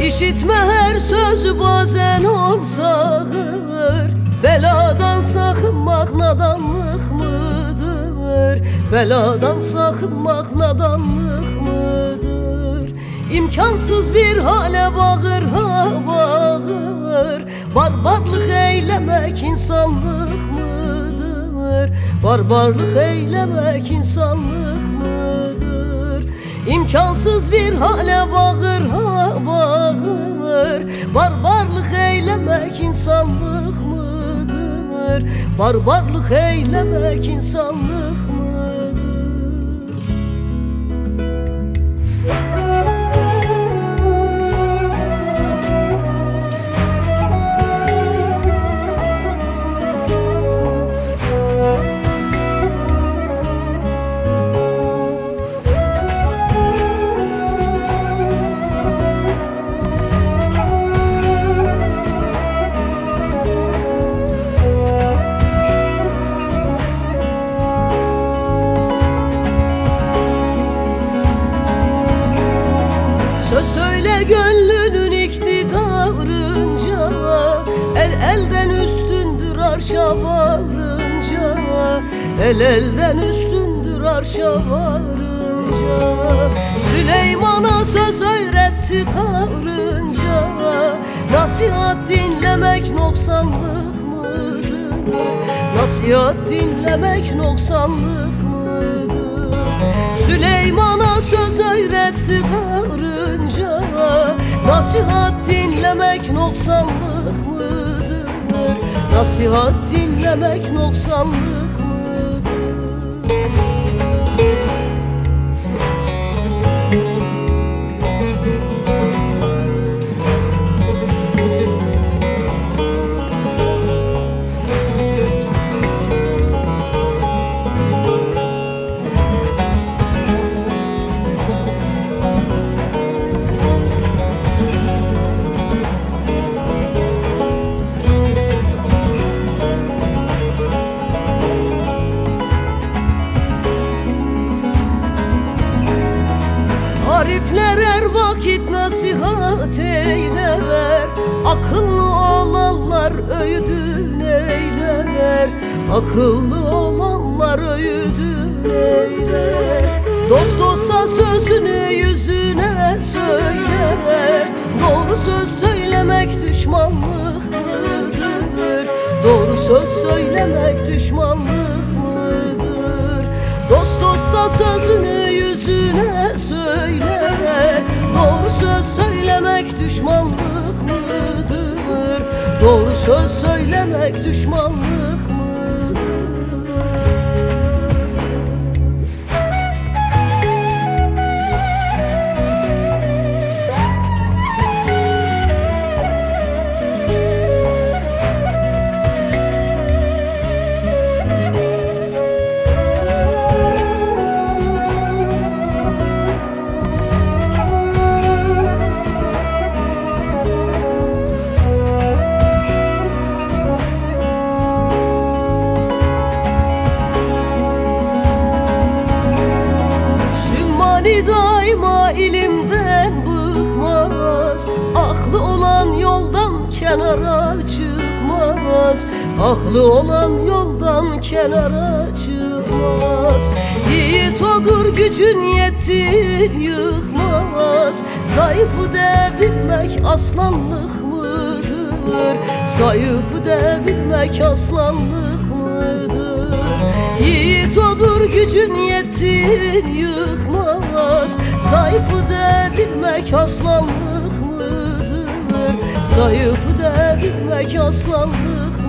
İşitme her sözü bazen olsağır. Beladan sakınmak nadanlık mıdır? Beladan sakınmak nadanlık mıdır? İmkansız bir hale bağır ha bağır. Barbarlık eylemek insanlık mıdır? Barbarlık eylemek insanlık mıdır? İmkansız bir hale bağır ha bağır. Barbarlık eylemek insanlık mıdır? Barbarlık eylemek insanlık mıdır? Söz söyle gönlünün iktidarınca, el elden üstündür arşa varınca, el elden üstündür arşa varınca. Süleyman'a söz öğretti karınca, nasihat dinlemek noksanlık mıdır? Nasihat dinlemek noksanlık mıdır? Süleyman'a söz öğretti karınca, nasihat dinlemek noksanlık mıdır? Nasihat dinlemek noksanlık mıdır? Arifler her vakit nasihat eyler, akıllı olanlar öğüdün eyler, akıllı olanlar öğüdün eyler. Dost dosta sözünü yüzüne söyler, doğru söz söylemek düşmanlık mıdır? Doğru söz söylemek düşmanlık mıdır? Dost dosta sözünü yüzüne söyler, doğru söz söylemek düşmanlık mıdır? Doğru söz söylemek düşmanlık mıdır? Daima ilimden bıkmaz, aklı olan yoldan kenara çıkmaz, aklı olan yoldan kenara çıkmaz. Yiğit odur gücün yettin yıkmaz, zayıfı devirmek aslanlık mıdır? Zayıfı devirmek aslanlık mıdır? Yiğit odur gücün yettin yıkmaz, zayıfı devirmek aslanlık mıdır? Zayıfı devirmek aslanlık